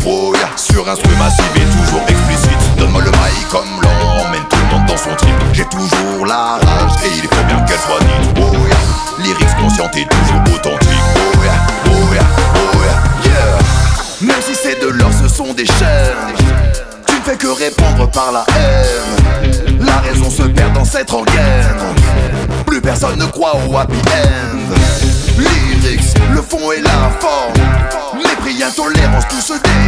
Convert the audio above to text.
Oh yeah, sur instru massif et toujours explicite. Donne-moi le mic comme l'on emmène tout le monde dans son trip. J'ai toujours la rage et il faut bien qu'elle soit dite. Oh yeah, lyrics consciente et toujours authentique. Oh yeah, oh yeah, oh yeah, yeah. Même si c'est de l'or, ce sont des chaînes. Tu ne fais que répondre par la haine. La raison se perd dans cette rengaine. Plus personne ne croit au happy end. Lyrics, le fond et la forme. Mépris, intolérance, tout se